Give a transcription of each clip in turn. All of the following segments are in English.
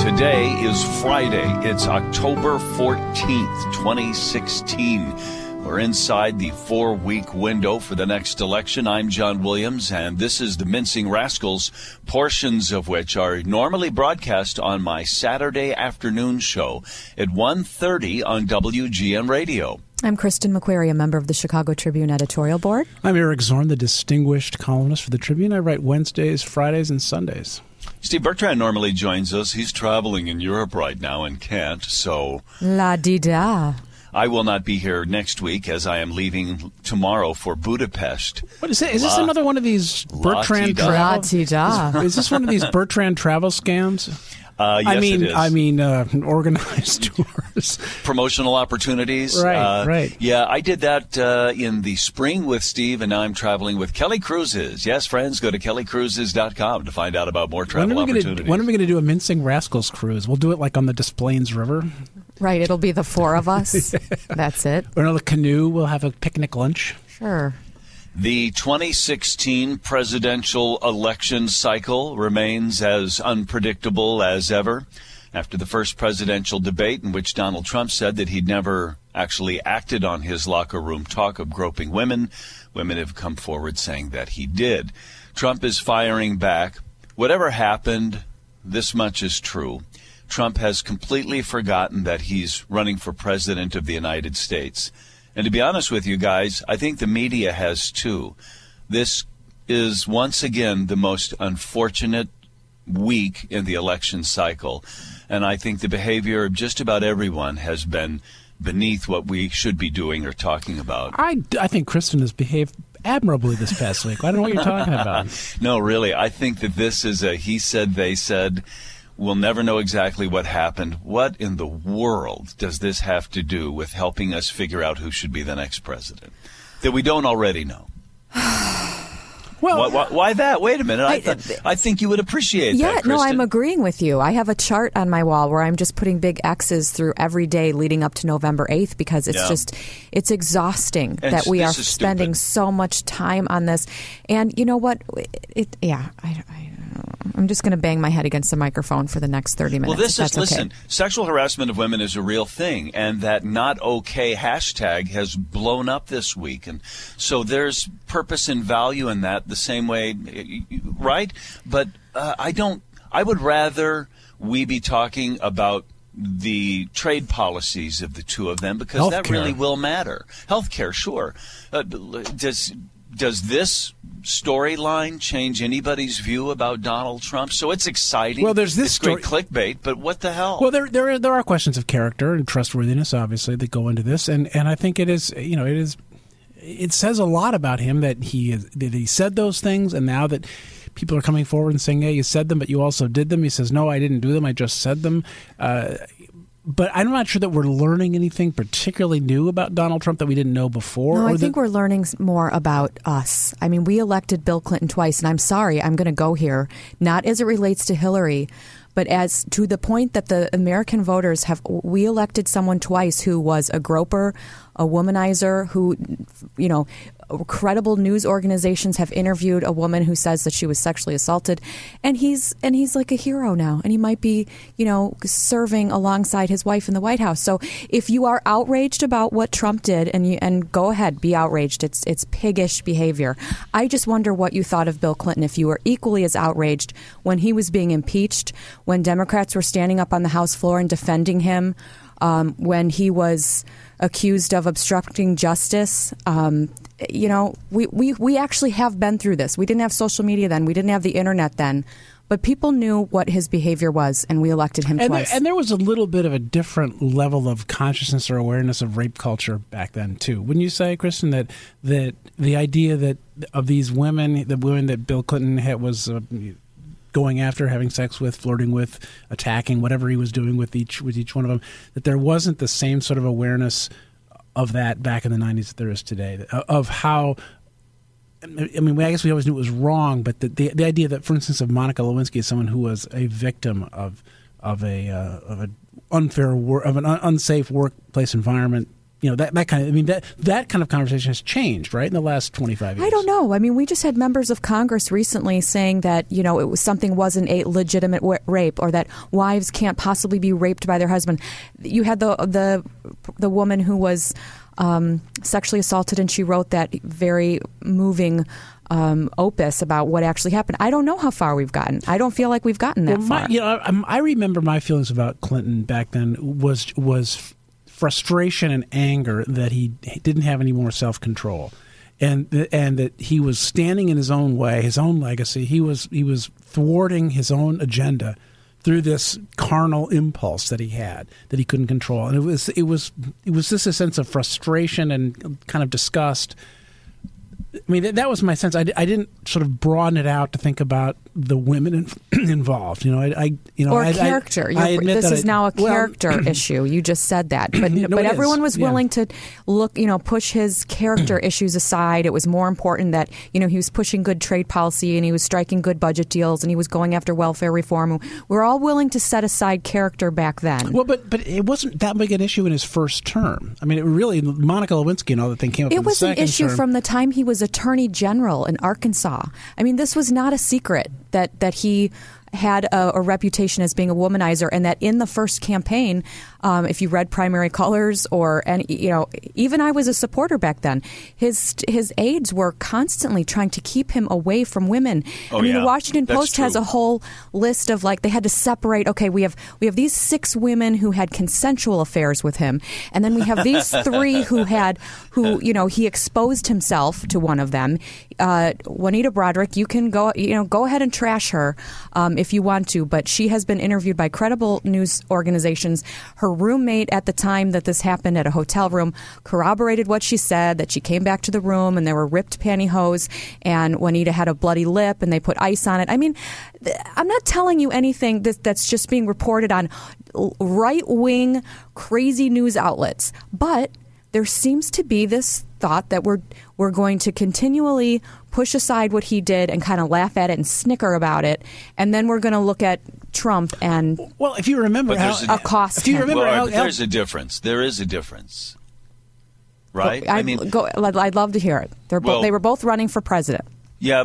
Today is Friday. It's October 14th, 2016. We're inside the 4-week window for the next election. I'm John Williams, and this is the Mincing Rascals, portions of which are normally broadcast on my Saturday afternoon show at 1:30 on WGN Radio. I'm Kristen McQuarrie, a member of the Chicago Tribune editorial board. I'm Eric Zorn, the distinguished columnist for the Tribune. I write Wednesdays, Fridays, and Sundays. Steve Bertrand normally joins us. He's traveling in Europe right now and can't, so... La-di-da. I will not be here next week as I am leaving tomorrow for Budapest. What is it? Is this another one of these Bertrand travel? La-di-da. Is this one of these Bertrand travel scams? Yes, it is. I mean, organized tours. Promotional opportunities. Right. Yeah, I did that in the spring with Steve, and now I'm traveling with Kelly Cruises. Yes, friends, go to kellycruises.com to find out about more travel opportunities. When are we going to do a Mincing Rascals cruise? We'll do it like on the Des Plaines River. Right, it'll be the four of us. That's it. Or another canoe. We'll have a picnic lunch. Sure. The 2016 presidential election cycle remains as unpredictable as ever. After the first presidential debate in which Donald Trump said that he'd never actually acted on his locker room talk of groping women, women have come forward saying that he did. Trump is firing back. Whatever happened, this much is true. Trump has completely forgotten that he's running for president of the United States. And to be honest with you guys, I think the media has too. This is once again the most unfortunate week in the election cycle. And I think the behavior of just about everyone has been beneath what we should be doing or talking about. I think Kristen has behaved admirably this past week. I don't know what you're talking about. No, really. I think that this is a he said, they said. We'll never know exactly what happened. What in the world does this have to do with helping us figure out who should be the next president that we don't already know? Well, why that? Wait a minute. I think you would appreciate that, Kristen. No, I'm agreeing with you. I have a chart on my wall where I'm just putting big X's through every day leading up to November 8th because it's exhausting that we are spending so much time on this. And you know what? I'm just going to bang my head against the microphone for the next 30 minutes. Well, listen, sexual harassment of women is a real thing, and that not okay hashtag has blown up this week. And so there's purpose and value in that the same way, right? But I would rather we be talking about the trade policies of the two of them because that really will matter. Healthcare, sure. Does this storyline change anybody's view about Donald Trump? So it's exciting. Well, there's this great clickbait, but what the hell? Well, there are questions of character and trustworthiness, obviously, that go into this, and I think it says a lot about him that he said those things, and now that people are coming forward and saying, "Yeah, you said them, but you also did them." He says, "No, I didn't do them. I just said them." But I'm not sure that we're learning anything particularly new about Donald Trump that we didn't know before. No, I think we're learning more about us. I mean, we elected Bill Clinton twice, and I'm sorry, I'm going to go here, not as it relates to Hillary, but as to the point that the American voters we elected someone twice who was a groper, a womanizer, who, credible news organizations have interviewed a woman who says that she was sexually assaulted, and he's like a hero now, and he might be, serving alongside his wife in the White House. So if you are outraged about what Trump did, and go ahead, be outraged. It's piggish behavior. I just wonder what you thought of Bill Clinton if you were equally as outraged when he was being impeached, when Democrats were standing up on the House floor and defending him, when he was accused of obstructing justice. We actually have been through this. We didn't have social media then. We didn't have the internet then. But people knew what his behavior was, and we elected him twice. And there was a little bit of a different level of consciousness or awareness of rape culture back then, too. Wouldn't you say, Kristen, that the idea that of these women, the women that Bill Clinton was going after, having sex with, flirting with, attacking, whatever he was doing with each one of them, that there wasn't the same sort of awareness of that back in the 90s that there is today, of how, I mean, I guess we always knew it was wrong, but the idea that, for instance, of Monica Lewinsky as someone who was a victim of an unsafe workplace environment that kind of. I mean, that kind of conversation has changed, right, in the last 25 years. I don't know. I mean, we just had members of Congress recently saying that something wasn't a legitimate rape, or that wives can't possibly be raped by their husband. You had the woman who was sexually assaulted, and she wrote that very moving opus about what actually happened. I don't know how far we've gotten. I don't feel like we've gotten that far. I remember my feelings about Clinton back then was frustration and anger that he didn't have any more self-control, and that he was standing in his own way, his own legacy. He was thwarting his own agenda through this carnal impulse that he had that he couldn't control, and it was just a sense of frustration and kind of disgust. I mean, that was my sense. I didn't sort of broaden it out to think about the women involved. Character. This is now a character issue. You just said that, but everyone was willing to push his character issues aside. It was more important that he was pushing good trade policy, and he was striking good budget deals, and he was going after welfare reform. We're all willing to set aside character back then. Well, but it wasn't that big an issue in his first term. I mean, it really, Monica Lewinsky and all that thing came up. It was an issue from the time he was Attorney General in Arkansas. I mean, this was not a secret that he had a reputation as being a womanizer, and that in the first campaign, if you read Primary Colors even I was a supporter back then, his aides were constantly trying to keep him away from women. The Washington Post has a whole list of they had to separate. Okay, we have these 6 women who had consensual affairs with him, and then we have these 3 who he exposed himself to one of them. Juanita Broaddrick, you can go ahead and trash her if you want to, but she has been interviewed by credible news organizations. Her roommate at the time that this happened at a hotel room corroborated what she said, that she came back to the room and there were ripped pantyhose, and Juanita had a bloody lip and they put ice on it. I mean, I'm not telling you anything that's just being reported on right-wing crazy news outlets, but there seems to be this thought that we're going to continually push aside what he did and kind of laugh at it and snicker about it, and then we're going to look at Trump and if you remember accost him. There's a difference. There is a difference, right? I'd love to hear it. They were both running for president. Yeah,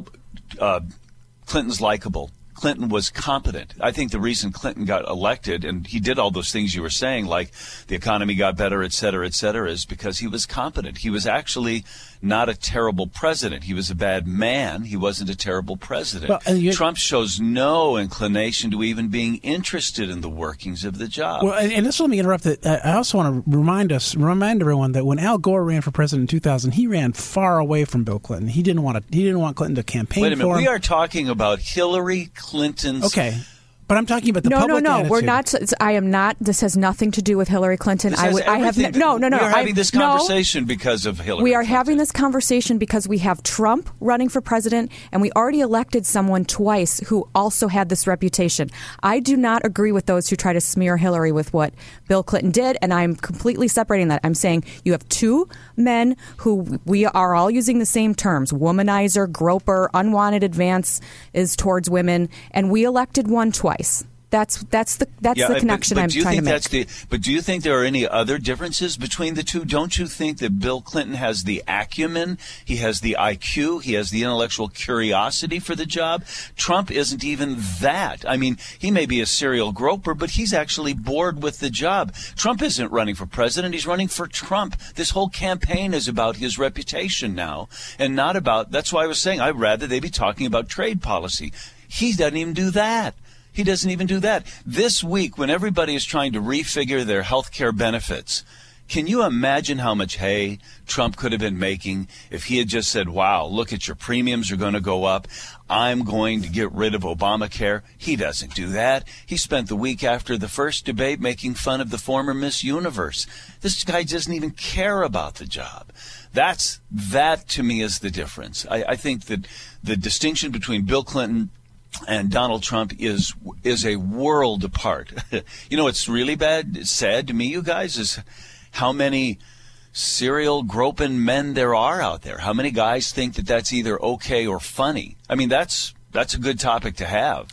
Clinton's likable. Clinton was competent. I think the reason Clinton got elected, and he did all those things you were saying, like the economy got better, et cetera, is because he was competent. He was actually not a terrible president. He was a bad man. He wasn't a terrible president. Trump shows no inclination to even being interested in the workings of the job. Well, and just let me interrupt. I also want to remind everyone that when Al Gore ran for president in 2000, he ran far away from Bill Clinton. He didn't want Clinton to campaign for him. Wait a minute. We are talking about Hillary Clinton's. Okay. But I'm talking about the public attitude. No, we're not. I am not. This has nothing to do with Hillary Clinton. We are having this conversation because of Hillary. We are having this conversation because we have Trump running for president, and we already elected someone twice who also had this reputation. I do not agree with those who try to smear Hillary with what Bill Clinton did, and I'm completely separating that. I'm saying you have 2 men who we are all using the same terms: womanizer, groper, unwanted advance is towards women, and we elected one twice. That's the connection I'm trying to make. But do you think there are any other differences between the two? Don't you think that Bill Clinton has the acumen, he has the IQ, he has the intellectual curiosity for the job? Trump isn't even that. I mean, he may be a serial groper, but he's actually bored with the job. Trump isn't running for president, he's running for Trump. This whole campaign is about his reputation now, and not about, that's why I was saying I'd rather they be talking about trade policy. He doesn't even do that. He doesn't even do that. This week, when everybody is trying to refigure their health care benefits, can you imagine how much hay Trump could have been making if he had just said, wow, look at your premiums are going to go up. I'm going to get rid of Obamacare. He doesn't do that. He spent the week after the first debate making fun of the former Miss Universe. This guy doesn't even care about the job. That to me is the difference. I think that the distinction between Bill Clinton and Donald Trump is a world apart. What's really sad to me, you guys, is how many serial groping men there are out there. How many guys think that that's either okay or funny? I mean, that's a good topic to have.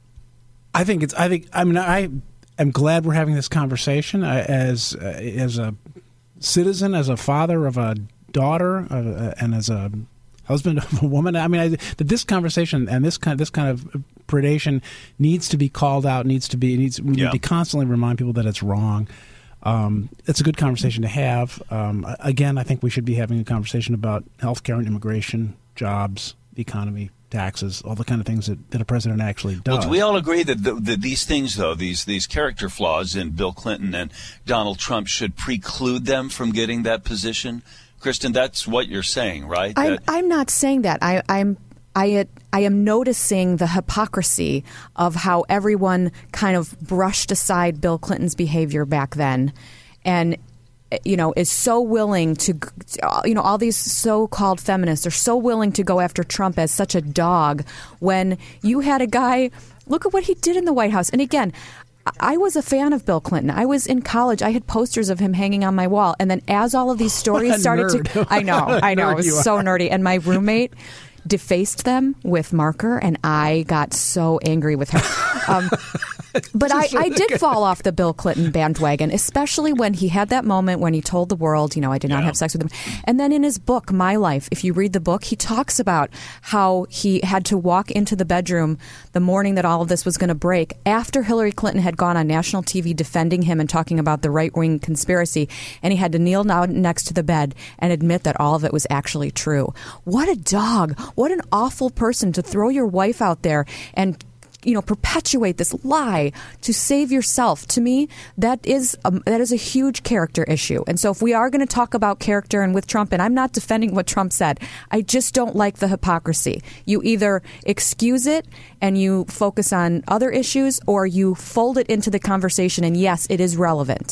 I am glad we're having this conversation as a citizen, as a father of a daughter, and as a husband of a woman. I mean, that this conversation and this kind of predation needs to be called out. We need to constantly remind people that it's wrong. It's a good conversation to have. Again, I think we should be having a conversation about healthcare and immigration, jobs, the economy, taxes, all the kind of things that a president actually does. Well, do we all agree that these things, though, these character flaws in Bill Clinton and Donald Trump should preclude them from getting that position? Kristen, that's what you're saying, right? I'm not saying that. I am noticing the hypocrisy of how everyone kind of brushed aside Bill Clinton's behavior back then, and is so willing to, all these so-called feminists are so willing to go after Trump as such a dog when you had a guy. Look at what he did in the White House. And again, I was a fan of Bill Clinton. I was in college. I had posters of him hanging on my wall. And then as all of these stories started to... I know. It was so nerdy. And my roommate defaced them with marker, and I got so angry with her. But I did fall off the Bill Clinton bandwagon, especially when he had that moment when he told the world, I did not have sex with him. And then in his book, My Life, if you read the book, he talks about how he had to walk into the bedroom the morning that all of this was going to break after Hillary Clinton had gone on national TV defending him and talking about the right-wing conspiracy. And he had to kneel down next to the bed and admit that all of it was actually true. What a dog. What an awful person to throw your wife out there and perpetuate this lie to save yourself. To me, that is a huge character issue. And so if we are going to talk about character and with Trump, and I'm not defending what Trump said, I just don't like the hypocrisy. You either excuse it and you focus on other issues, or you fold it into the conversation, and yes, it is relevant.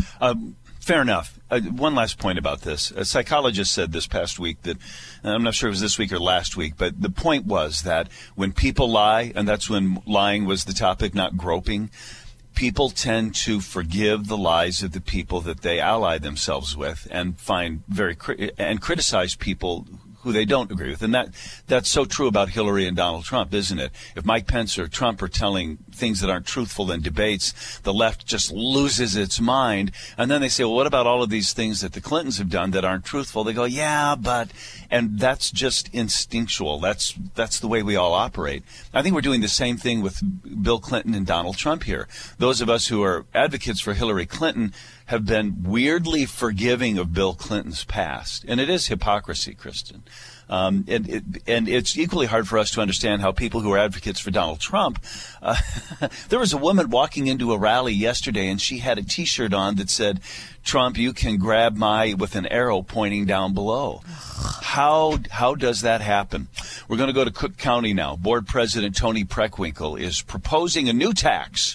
Fair enough. One last point about this. A psychologist said this past week that, I'm not sure it was this week or last week, but the point was that when people lie, and that's when lying was the topic, not groping, people tend to forgive the lies of the people that they ally themselves with and find and criticize people who they don't agree with. And that's so true about Hillary and Donald Trump, isn't it? If Mike Pence or Trump are telling things that aren't truthful in debates, the left just loses its mind. And then they say, well, what about all of these things that the Clintons have done that aren't truthful? They go, yeah, but, and that's just instinctual. That's the way we all operate. I think we're doing the same thing with Bill Clinton and Donald Trump here. Those of us who are advocates for Hillary Clinton have been weirdly forgiving of Bill Clinton's past. And it is hypocrisy, Kristen. And it's equally hard for us to understand how people who are advocates for Donald Trump, there was a woman walking into a rally yesterday, and she had a T-shirt on that said, Trump, you can grab with an arrow pointing down below. How does that happen? We're going to go to Cook County now. Board President Tony Preckwinkle is proposing a new tax.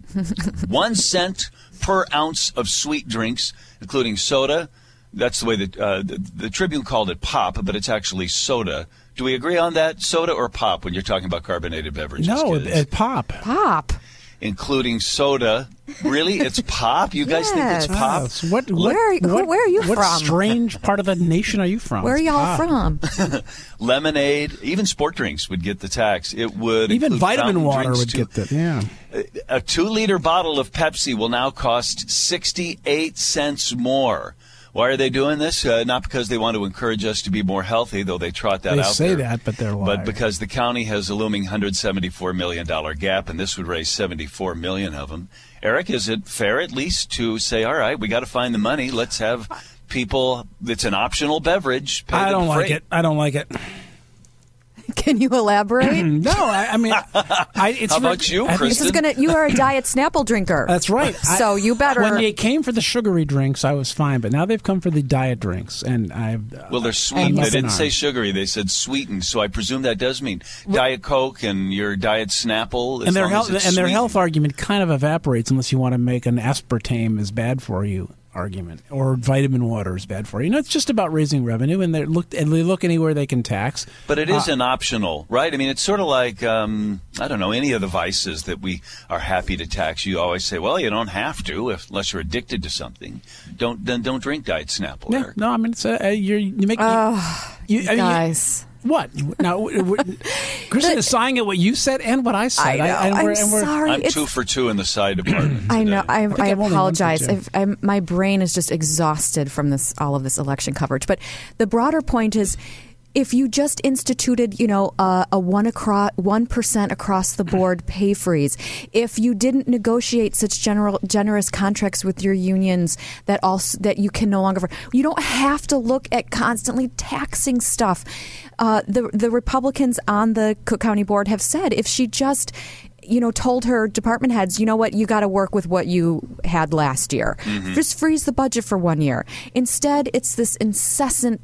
1 cent per ounce of sweet drinks, including soda. That's the way that the Tribune called it pop, but it's actually soda. Do we agree on that? Soda or pop when you're talking about carbonated beverages? No, pop. Pop. Including soda. Really? It's pop? You guys think it's pop? Yes. Where are you from? What strange part of the nation are you from? Where are y'all from? Lemonade, even sport drinks would get the tax. It would even vitamin water would get that. Yeah. A 2-liter bottle of Pepsi will now cost 68 cents more. Why are they doing this? Not because they want to encourage us to be more healthy, though they trot that out there. They say that, but they're lying. But because the county has a looming $174 million gap, and this would raise $74 million of them. Eric, is it fair at least to say, all right, we got to find the money. Let's have people, it's an optional beverage. I don't like it. I don't like it. Can you elaborate? No, I mean, it's how about you, Kristen? You are a Diet Snapple drinker. That's right. So you better. When they came for the sugary drinks, I was fine, but now they've come for the diet drinks, and well, they're sweet. They didn't say sugary; they said sweetened. So I presume that does mean Diet Coke and your Diet Snapple. And their health argument kind of evaporates unless you want to make an aspartame is bad for you argument, or vitamin water is bad for you. It's just about raising revenue, and they look anywhere they can tax. But it is an optional, right? I mean, it's sort of like I don't know, any of the vices that we are happy to tax. You always say, well, you don't have to unless you're addicted to something. Don't drink Diet Snapple. Yeah, no, I mean, it's you make guys. What? Now, Kristen is sighing at what you said and what I said. I'm sorry. I'm 2 for 2 in the side department. I know. today. I apologize. My brain is just exhausted from all of this election coverage. But the broader point is, if you just instituted, a 1% across the board pay freeze, if you didn't negotiate such generous contracts with your unions that you can no longer, you don't have to look at constantly taxing stuff. The Republicans on the Cook County Board have said if she just told her department heads, you know what, you got to work with what you had last year. Mm-hmm. Just freeze the budget for 1 year. Instead, it's this incessant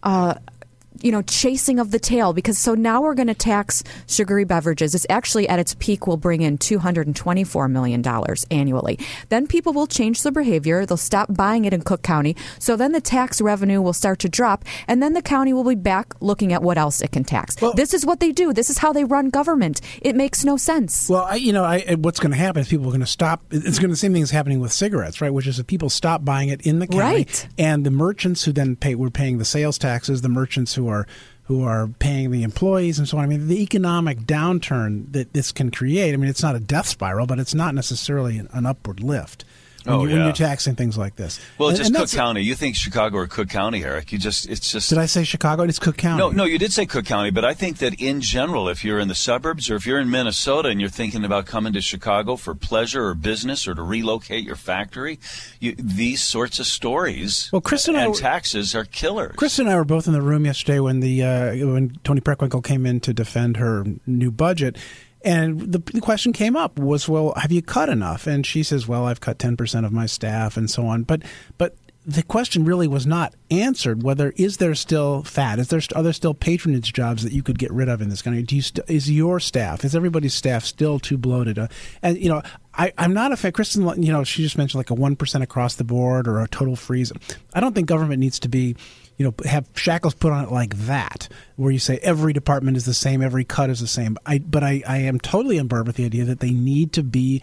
chasing of the tail, because so now we're going to tax sugary beverages. It's actually at its peak will bring in $224 million annually. Then people will change their behavior. They'll stop buying it in Cook County. So then the tax revenue will start to drop, and then the county will be back looking at what else it can tax. Well, this is what they do. This is how they run government. It makes no sense. Well, what's going to happen is people are going to stop. It's going to the same thing is happening with cigarettes, right? Which is that people stop buying it in the county, right? And the merchants who then were paying the sales taxes, the merchants who are paying the employees and so on. I mean, the economic downturn that this can create, I mean, it's not a death spiral, but it's not necessarily an upward lift when you're taxing things like this. Well, just Cook County. You think Chicago or Cook County, Eric. It's just. Did I say Chicago? It's Cook County. No, you did say Cook County, but I think that in general, if you're in the suburbs or if you're in Minnesota and you're thinking about coming to Chicago for pleasure or business or to relocate your factory, these sorts of stories and taxes are killers. Kristen and I were both in the room yesterday when when Toni Preckwinkle came in to defend her new budget. And the question came up was, well, have you cut enough? And she says, well, I've cut 10% of my staff and so on. But the question really was not answered. Is there still fat? Are there still patronage jobs that you could get rid of in this country? Is your staff, is everybody's staff still too bloated? And I'm not a fan. Kristen, she just mentioned like a 1% across the board or a total freeze. I don't think government needs to be, have shackles put on it like that, where you say every department is the same, every cut is the same. But I am totally on board with the idea that they need to be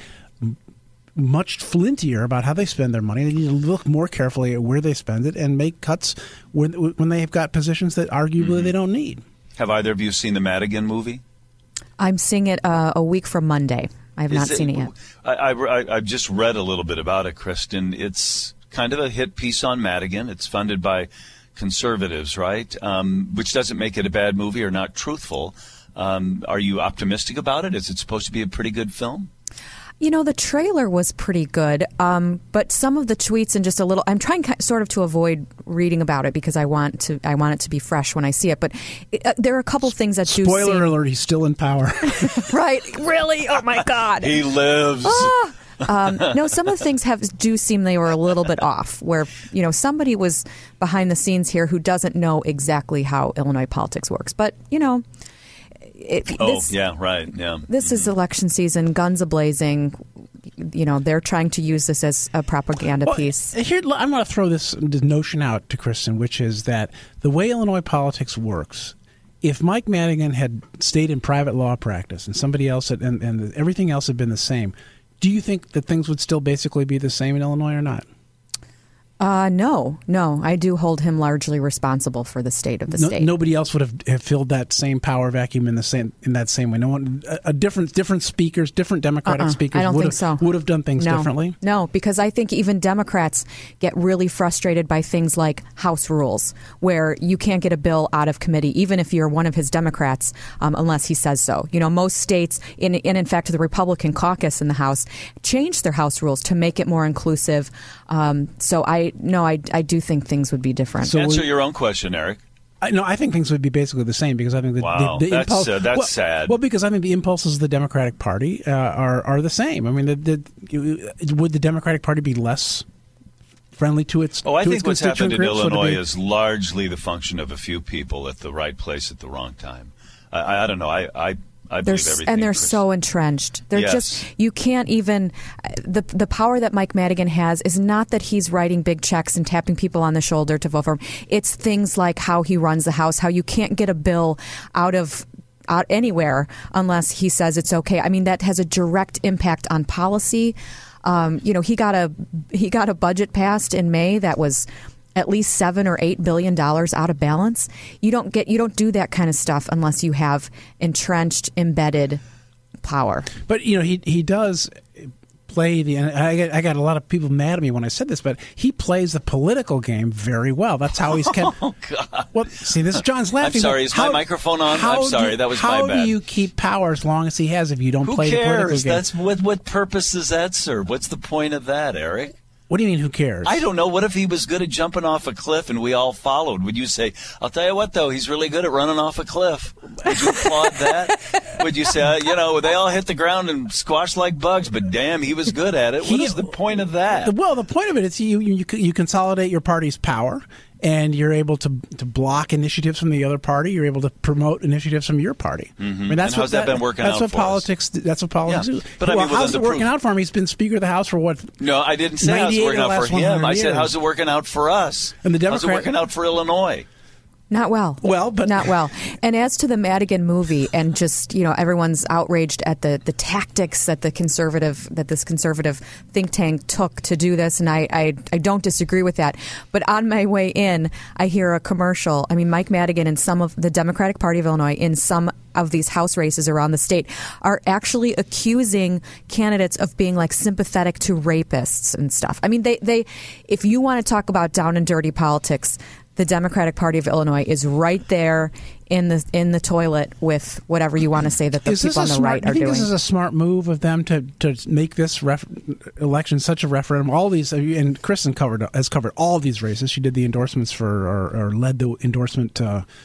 much flintier about how they spend their money. They need to look more carefully at where they spend it and make cuts when they have got positions that arguably they don't need. Have either of you seen the Madigan movie? I'm seeing it a week from Monday. I have not seen it yet. I've just read a little bit about it, Kristen. It's kind of a hit piece on Madigan. It's funded by conservatives, right? Which doesn't make it a bad movie or not truthful. Are you optimistic about it? Is it supposed to be a pretty good film? The trailer was pretty good, but some of the tweets and just a little. I'm trying sort of to avoid reading about it because I want it to be fresh when I see it. But there are a couple things that Spoiler alert: he's still in power. Right? Really? Oh my God! He lives. No, some of the things do seem they were a little bit off. Where somebody was behind the scenes here who doesn't know exactly how Illinois politics works, but This is election season, guns a-blazing. They're trying to use this as a propaganda piece. Here, I'm going to throw this notion out to Kristen, which is that the way Illinois politics works, if Mike Madigan had stayed in private law practice and somebody else and everything else had been the same, do you think that things would still basically be the same in Illinois or not? No. I do hold him largely responsible for the state of the state. Nobody else would have filled that same power vacuum in that same way. No one, different speakers, different Democratic speakers. I don't think so. Would have done things differently. No, because I think even Democrats get really frustrated by things like House rules, where you can't get a bill out of committee, even if you're one of his Democrats, unless he says so. Most states, in fact, the Republican caucus in the House changed their House rules to make it more inclusive. So I do think things would be different. So answer your own question, Eric. I think things would be basically the same because I think the impulse. That's sad. Well, because I think the impulses of the Democratic Party are the same. I mean, would the Democratic Party be less friendly to its? I think what's happened in Illinois is largely the function of a few people at the right place at the wrong time. I don't know. I believe everything. And they're so entrenched. They're just, you can't even, the power that Mike Madigan has is not that he's writing big checks and tapping people on the shoulder to vote for him. It's things like how he runs the House, how you can't get a bill out anywhere unless he says it's okay. I mean, that has a direct impact on policy. He got a budget passed in May that was at least $7 or $8 billion out of balance. You don't do that kind of stuff unless you have entrenched, embedded power. But he does play I got a lot of people mad at me when I said this, but he plays the political game very well. That's how he's kept. Oh God! Well, see, this John's laughing. I'm sorry. Is my microphone on? I'm sorry. That was my bad. How do you keep power as long as he has if you don't play the political game? That's what purpose does that serve? What's the point of that, Eric? What do you mean, who cares? I don't know. What if he was good at jumping off a cliff and we all followed? Would you say, I'll tell you what, though, he's really good at running off a cliff? Would you applaud that? Would you say, they all hit the ground and squash like bugs, but damn, he was good at it. What is the point of that? Well, the point of it is you consolidate your party's power, and you're able to block initiatives from the other party. You're able to promote initiatives from your party. Mm-hmm. I mean, how's that been working out for politics. That's what politics do. But how's it working out for him? He's been Speaker of the House for what? No, I didn't say how's it working out for him. I said how's it working out for us? And the how's it working out for Illinois? Not well. Not well. And as to the Madigan movie, and just everyone's outraged at the tactics that this conservative think tank took to do this, and I don't disagree with that. But on my way in, I hear a commercial. I mean, Mike Madigan and some of the Democratic Party of Illinois in some of these House races around the state are actually accusing candidates of being like sympathetic to rapists and stuff. I mean, they if you want to talk about down and dirty politics, the Democratic Party of Illinois is right there in the toilet with whatever you want to say that the people on the right are doing. I think this is a smart move of them to make this election such a referendum. All these, and Kristen has covered all these races. She did the endorsements or led the endorsement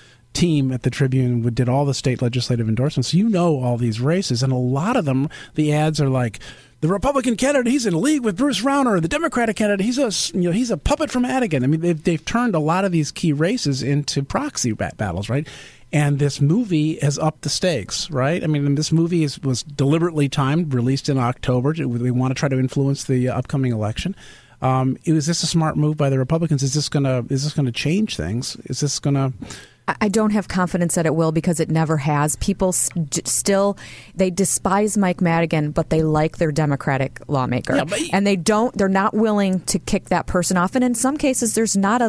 team at the Tribune, did all the state legislative endorsements. All these races, and a lot of them, the ads are like, the Republican candidate, he's in league with Bruce Rauner. The Democratic candidate, he's a puppet from Madigan. I mean, they've turned a lot of these key races into proxy battles, right? And this movie has upped the stakes, right? I mean, this movie was deliberately timed, released in October. They want to try to influence the upcoming election. Is this a smart move by the Republicans? Is this going to change things? Is this going to? I don't have confidence that it will, because it never has. People still, they despise Mike Madigan, but they like their Democratic lawmaker, and they're not willing to kick that person off. And in some cases, there's not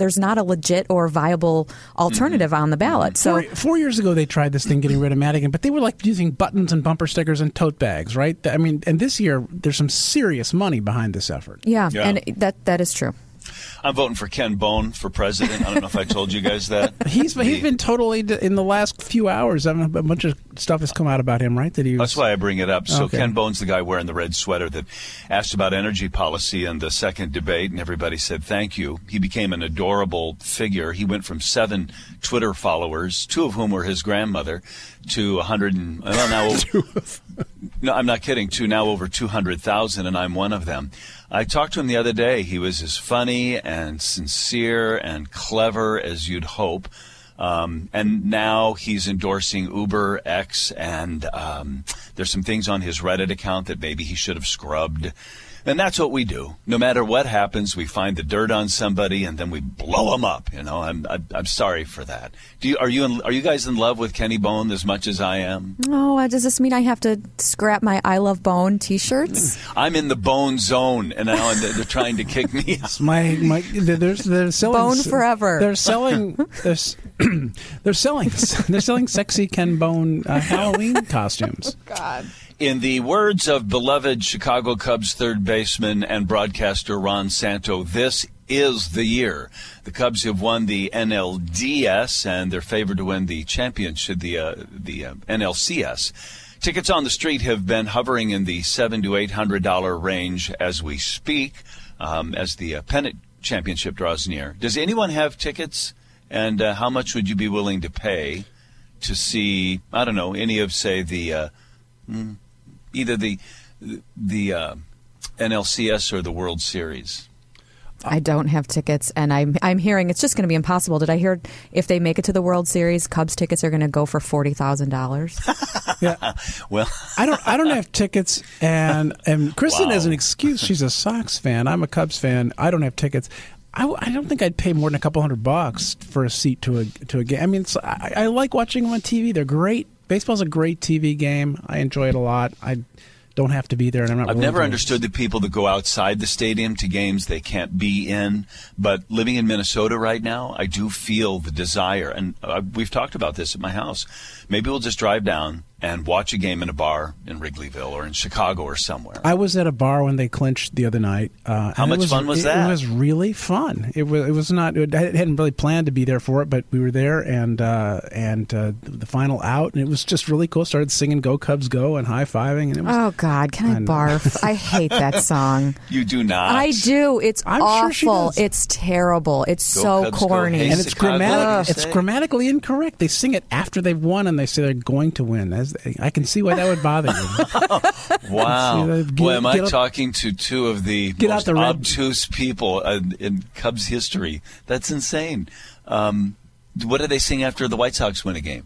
a legit or viable alternative on the ballot. So 4 years ago, they tried this thing, getting rid of Madigan, but they were like using buttons and bumper stickers and tote bags, right? I mean, and this year there's some serious money behind this effort. Yeah. And that is true. I'm voting for Ken Bone for president. I don't know if I told you guys that. He's been totally, in the last few hours, a bunch of stuff has come out about him, right? That's why I bring it up. So Ken Bone's the guy wearing the red sweater that asked about energy policy in the second debate, and everybody said thank you. He became an adorable figure. He went from 7 Twitter followers, 2 of whom were his grandmother, to 100 and now. No, I'm not kidding. To now over 200,000, and I'm one of them. I talked to him the other day. He was as funny and sincere and clever as you'd hope. And now he's endorsing Uber X, and there's some things on his Reddit account that maybe he should have scrubbed. And that's what we do. No matter what happens, we find the dirt on somebody and then we blow them up. I'm sorry for that. Are you guys in love with Kenny Bone as much as I am? Oh, does this mean I have to scrap my I Love Bone T-shirts? I'm in the Bone zone, and now they're trying to kick me out. They're selling Bone forever. They're selling. They're selling sexy Ken Bone Halloween costumes. Oh, God. In the words of beloved Chicago Cubs third baseman and broadcaster Ron Santo, this is the year. The Cubs have won the NLDS, and they're favored to win the championship, the NLCS. Tickets on the street have been hovering in the $700 to $800 range as we speak, as the pennant championship draws near. Does anyone have tickets? And how much would you be willing to pay to see, I don't know, any of, say, the either the NLCS or the World Series? I don't have tickets, and I'm hearing it's just going to be impossible. Did I hear if they make it to the World Series, Cubs tickets are going to go for $40,000? Yeah. Well, I don't have tickets, and Kristen has an excuse. She's a Sox fan. I'm a Cubs fan. I don't have tickets. I don't think I'd pay more than a couple $100 for a seat to a game. I mean, I like watching them on TV. They're great. Baseball's a great TV game. I enjoy it a lot. don't have to be there. And I've never understood the people that go outside the stadium to games they can't be in. But living in Minnesota right now, I do feel the desire. And we've talked about this at my house. Maybe we'll just drive down and watch a game in a bar in Wrigleyville or in Chicago or somewhere. I was at a bar when they clinched the other night. How much fun was that? It was really fun. It was not. I hadn't really planned to be there for it, but we were there, and the final out, and it was just really cool. Started singing "Go Cubs Go" and high fiving, and it was. Oh God, can I barf? I hate that song. You do not. I do. It's I'm awful. sure she does. It's terrible. It's Go so Cubs, go. corny. Hey, And it's Chicago, it's grammatically incorrect. They sing it after they've won, and they say they're going to win. I can see why that would bother you. Wow. Boy, am I up- talking to two of the Get out most the red- obtuse people in Cubs history. That's insane. What do they sing after the White Sox win a game?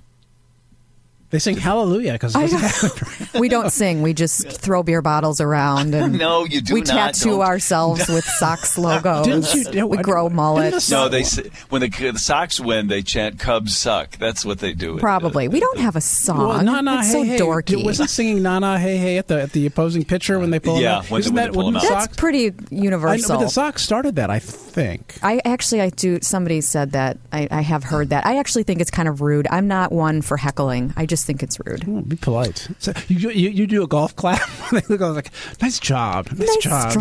They sing Hallelujah because We don't sing. We just throw beer bottles around and No, you do we not. tattoo Don't. ourselves with Sox logos. Didn't you? We grow mullets. No, they say, when the Sox win, they chant "Cubs suck." That's what they do. Probably. We don't have a song. Well, na na it's hey so hey. dorky. Wasn't singing na na hey hey at the opposing pitcher when they pull him out? when Isn't they that pull him when out. the That's Sox? pretty I know, universal. but the Sox started that, I think. I do. Somebody said that. I have heard that. I actually think it's kind of rude. I'm not one for heckling. I just think it's rude. Oh, be polite. So you do a golf clap. They look like, nice job, nice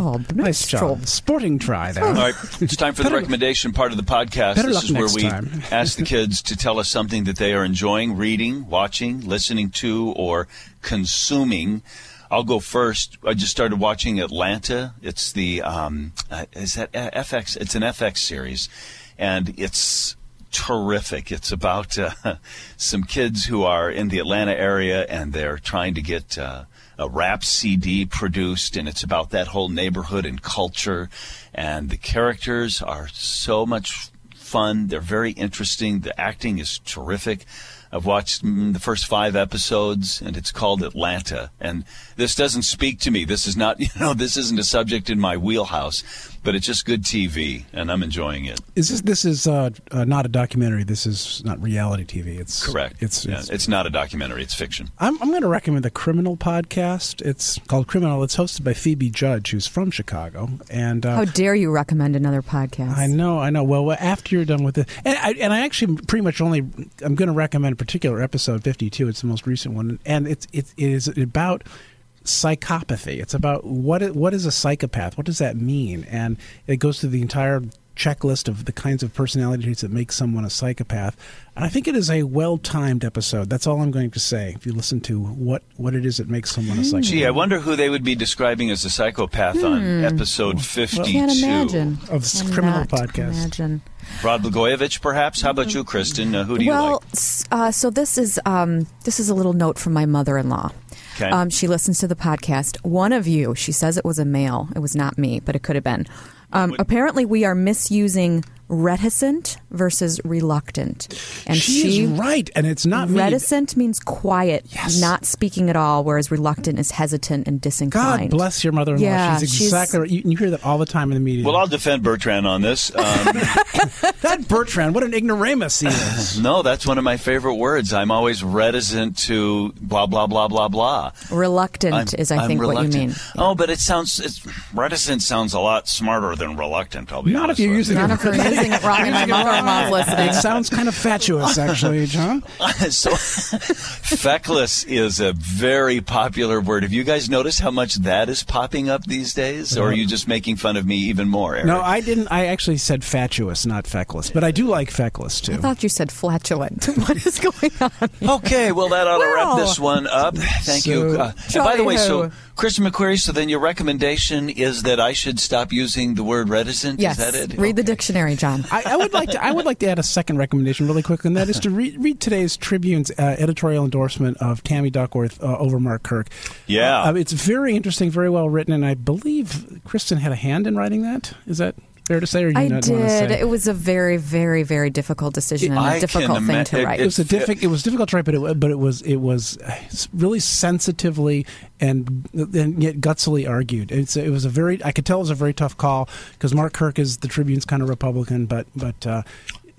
job. Sporting try there. All right, it's time for the recommendation part of the podcast. Better This luck is where next we time. ask the kids to tell us something that they are enjoying, reading, watching, listening to, or consuming. I'll go first. I just started watching Atlanta. It's the is that FX? It's an FX series, and it's terrific. It's about some kids who are in the Atlanta area, and they're trying to get a rap CD produced, and it's about that whole neighborhood and culture. And the characters are so much fun. They're very interesting. The acting is terrific. I've watched the first 5 episodes, and it's called Atlanta. And this doesn't speak to me. This is not, this isn't a subject in my wheelhouse, but it's just good TV, and I'm enjoying it. This is not a documentary. This is not reality TV. It's Correct. It's not a documentary. It's fiction. I'm going to recommend the Criminal podcast. It's called Criminal. It's hosted by Phoebe Judge, who's from Chicago. And How dare you recommend another podcast? I know. Well, after you're done with it, and I actually pretty much I'm going to recommend a particular episode, 52. It's the most recent one, and it is about psychopathy. It's about what is a psychopath? What does that mean? And it goes through the entire checklist of the kinds of personality traits that make someone a psychopath. And I think it is a well-timed episode. That's all I'm going to say. If you listen to what it is that makes someone a psychopath. Gee, I wonder who they would be describing as a psychopath on episode 52. I can't imagine. Of this Criminal podcast. Imagine. Rod Blagojevich, perhaps? How about you, Kristen? Who do you Well, like? so this is a little note from my mother-in-law. Okay. She listens to the podcast. One of you, she says it was a male. It was not me, but it could have been. Apparently, we are misusing reticent versus reluctant. And She is right, and it's not me. reticent means quiet, Yes. not speaking at all, whereas reluctant is hesitant and God disinclined. bless your mother-in-law. Yeah, she's she's- exactly right. You hear that all the time in the media. Well, I'll defend Bertrand on this. That Bertrand, what an ignoramus he is. No, that's one of my favorite words. I'm always reticent to blah, blah, blah, blah, blah. Reluctant is, I think, what you reluctant. mean. Oh, but reticent sounds a lot smarter than reluctant, I'll be Not honest if you're with you. using Not if you're using it wrong and my mother-in-law's listening. It sounds kind of fatuous, actually, John. So, feckless is a very popular word. Have you guys noticed how much that is popping up these days? Or are you just making fun of me even more, Eric? No, I didn't. I actually said fatuous, not feckless. But I do like feckless, too. I thought you said flatulent. What is going on? Okay, well, that ought to wrap Well. this one up. Thank you. And by the way, so Kristen McQuarrie, so then your recommendation is that I should stop using the word reticent? Yes. Is that it? Read the dictionary, John. I would like to add a second recommendation really quickly, and that is to read today's Tribune's editorial endorsement of Tammy Duckworth over Mark Kirk. Yeah. It's very interesting, very well written, and I believe Kristen had a hand in writing that. Is that fair to say, or you I not want to did. say? It was a very, very, very difficult decision and I a difficult can thing to ima- write. It was difficult to write, but it was really sensitively and yet gutsily argued. It was a very, I could tell it was a very tough call because Mark Kirk is the Tribune's kind of Republican, but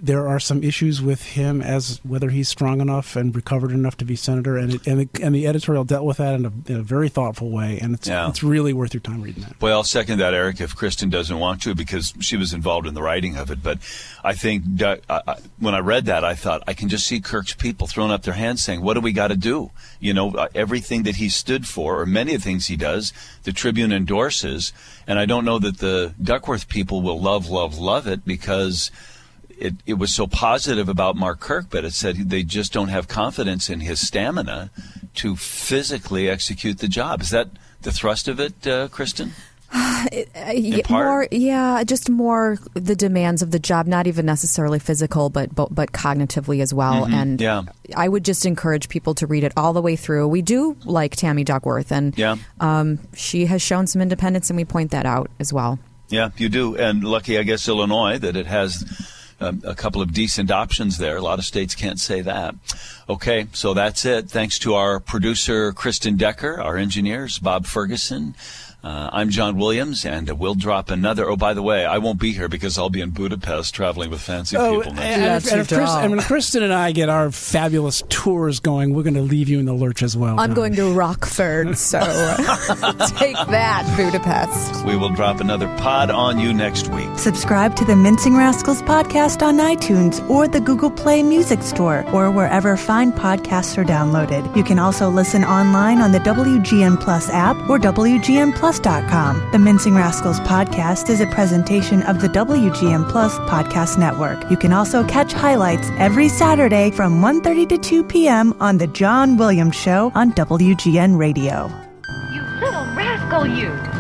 there are some issues with him as whether he's strong enough and recovered enough to be senator, and the editorial dealt with that in a very thoughtful way, and it's really worth your time reading that. Well, I'll second that, Eric, if Kristen doesn't want to, because she was involved in the writing of it. But I think when I read that, I thought, I can just see Kirk's people throwing up their hands saying, what do we got to do? Everything that he stood for, or many of the things he does, the Tribune endorses, and I don't know that the Duckworth people will love it, because it was so positive about Mark Kirk, but it said they just don't have confidence in his stamina to physically execute the job. Is that the thrust of it, Kristen? Just more the demands of the job, not even necessarily physical, but cognitively as well. Mm-hmm. And I would just encourage people to read it all the way through. We do like Tammy Duckworth, and she has shown some independence, and we point that out as well. Yeah, you do. And lucky, I guess, Illinois, that it has a couple of decent options there. A lot of states can't say that. Okay, so that's it. Thanks to our producer, Kristen Decker, our engineers, Bob Ferguson. I'm John Williams, and we'll drop another. Oh, by the way, I won't be here because I'll be in Budapest traveling with fancy people next week. And when Kristen and I get our fabulous tours going, we're going to leave you in the lurch as well. I'm going to Rockford, so take that, Budapest. We will drop another pod on you next week. Subscribe to the Mincing Rascals podcast on iTunes or the Google Play Music Store, or wherever fine podcasts are downloaded. You can also listen online on the WGN Plus app or WGNplus.com. The Mincing Rascals podcast is a presentation of the WGN Plus Podcast Network. You can also catch highlights every Saturday from 1:30 to 2 p.m. on The John Williams Show on WGN Radio. You little rascal, you!